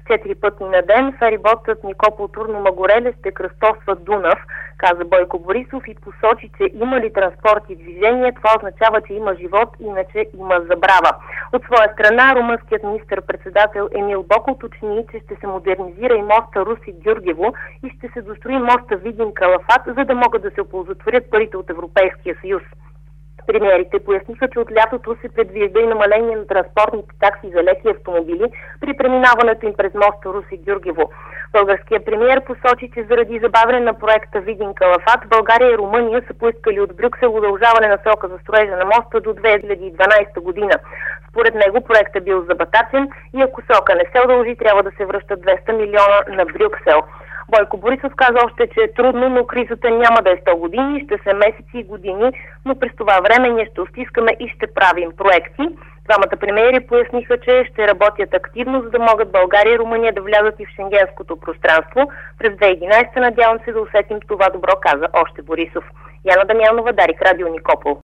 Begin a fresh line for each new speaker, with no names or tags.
4 пъти на ден фериботът Никопол-Турну Магуреле ще кръстосва Дунав, каза Бойко Борисов и посочи, че има ли транспорт и движение, това означава, че има живот, иначе има забрава. От своя страна, румънският министър-председател Емил Бок уточни, че ще се модернизира и моста Руси-Гюргево и ще се дострои моста Видин-Калафат, за да могат да се оползотворят парите от Европейския съюз. Премиерите поясниха, че от лятото се предвижда и намаление на транспортните такси за леки автомобили при преминаването им през моста Руси-Гюргево. Българският премиер посочи, че заради забавяне на проекта Видин-Калафат, България и Румъния са поискали от Брюксел удължаване на срока за строежа на моста до 2012 година. Според него проектът бил забатачен и ако срока не се удължи, трябва да се връщат 200 милиона на Брюксел. Бойко Борисов каза още, че е трудно, но кризата няма да е 100 години, ще се месеци и години, но през това време ние ще стискаме и ще правим проекти. Двамата премиери поясниха, че ще работят активно, за да могат България и Румъния да влязат и в шенгенското пространство. През 2011 надявам се да усетим това добро, каза още Борисов. Яна Дамянова, Дарик, Радио Никопол.